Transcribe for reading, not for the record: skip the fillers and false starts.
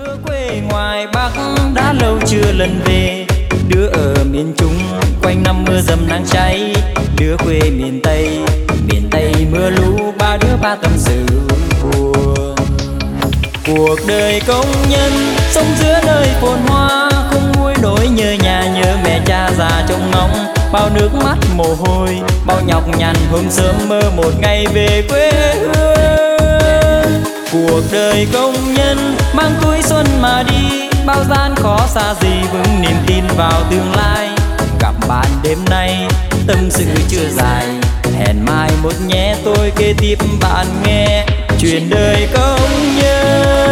Đứa quê ngoài Bắc đã lâu chưa lần về, đứa ở miền Trung quanh năm mưa dầm nắng cháy. Đứa quê miền Tây mưa lũ, ba đứa ba tâm sự buồn. Cuộc đời công nhân sống giữa nơi phồn hoa, không nguôi nỗi nhớ nhà nhớ mẹ cha già trông ngóng. Bao nước mắt mồ hôi, bao nhọc nhằn hôm sớm mơ một ngày về quê hương. Cuộc đời công nhân mang tuổi xuân mà đi, bao gian khó xa gì vững niềm tin vào tương lai. Gặp bạn đêm nay tâm sự chưa dài, hẹn mai một nhé tôi kể tiếp bạn nghe chuyện đời công nhân.